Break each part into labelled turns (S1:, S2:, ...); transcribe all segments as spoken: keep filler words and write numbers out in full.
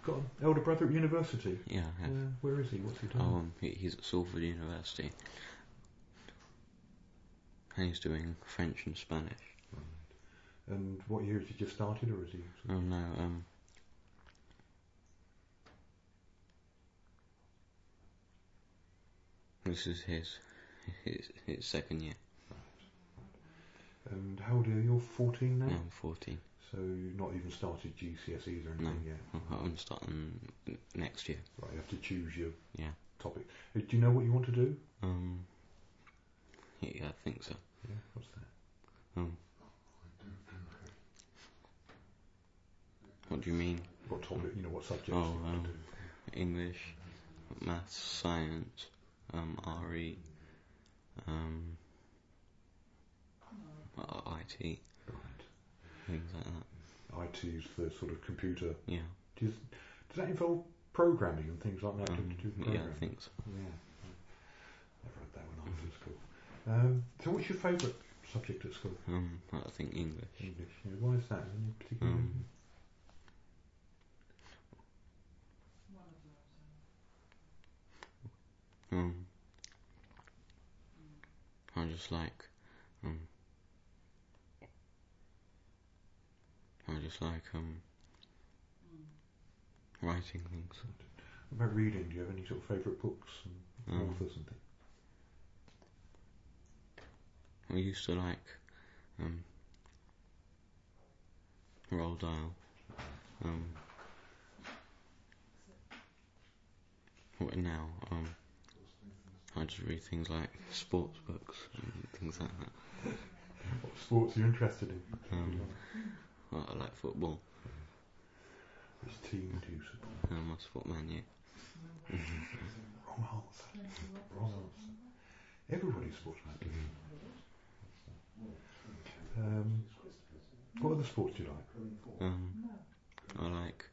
S1: got an elder brother at university?
S2: Yeah, I have.
S1: Uh, where is he? What's he doing?
S2: Oh, um, he, he's at Salford University. And he's doing French and Spanish.
S1: Right. And what year has he just started, or is he?
S2: Oh no, um... This is his, his, his second year.
S1: And how old are you? You're fourteen now?
S2: Yeah, I'm fourteen.
S1: So you've not even started G C S Es or anything
S2: no,
S1: yet?
S2: I'm starting next year.
S1: Right, you have to choose your
S2: yeah.
S1: topic. Uh, do you know what you want to do?
S2: Um, yeah, I think so.
S1: Yeah, what's that?
S2: Um, what do you mean?
S1: What topic, you know, what subjects
S2: Oh,
S1: you want
S2: um,
S1: to do?
S2: English, maths, science, um, R E, um, I T,
S1: Right.
S2: things like that.
S1: I T is the sort of computer.
S2: Yeah.
S1: Does, does that involve programming and things like that?
S2: Um,
S1: to, to do
S2: yeah,
S1: programming?
S2: I think so.
S1: Yeah. Never had that when I was at school. Um, so what's your favourite subject at school?
S2: Um, I think English.
S1: English. Yeah, why is that? Any particular
S2: Um,
S1: reason?
S2: Um, I just like, um, I just like, um, writing things.
S1: What about reading? Do you have any sort of favourite books and
S2: Um,
S1: authors and things?
S2: I used to like, um, Roald Dahl. Um, what now? Um, I just read things like sports books and things like that.
S1: What sports are you interested in?
S2: Um, well, I like football.
S1: Which team do you support?
S2: I'm a sport man, yeah.
S1: Wrong answer. Wrong answer. Everybody supports that team. Um, what other sports do you like?
S2: Um, I like,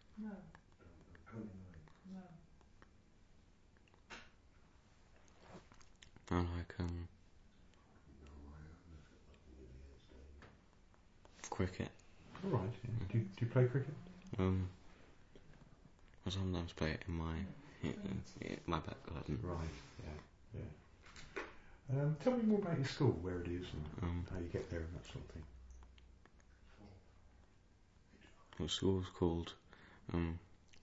S2: I like, um, cricket.
S1: All right. Yeah. Do, you, do you play cricket?
S2: Um, I sometimes play it in my, in, in my back garden.
S1: Right. Yeah. Yeah. Um, tell me more about your school, where it is, and
S2: Um,
S1: how you get there, and that sort of thing.
S2: the school's called, um,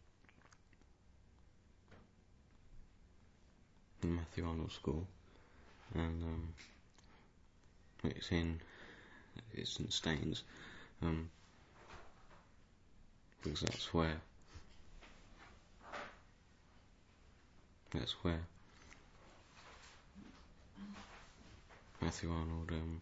S2: the Matthew Arnold School, and, um, it's in, it's in Staines, um, because that's where, that's where Matthew Arnold, um,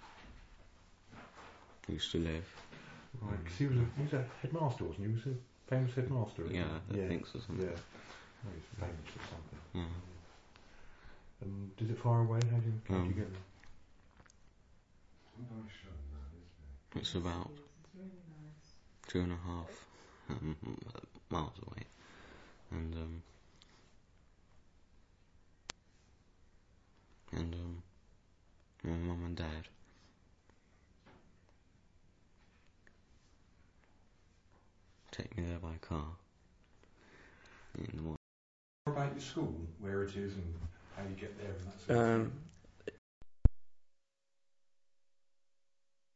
S2: used to live.
S1: Right. Because he was a, he was a headmaster, wasn't he? He was a famous headmaster. wasn't
S2: Yeah,
S1: he?
S2: I think so. Something.
S1: Yeah. Oh, he's famous for something.
S2: Yeah.
S1: And is it far away? How do you, how do you
S2: Um,
S1: get there?
S2: It's about two and a half um, miles away, and um, and um, my mum and dad take me there by car in the morning.
S1: More about your school, where it is, and how you get there, and that sort of
S2: Um,
S1: thing.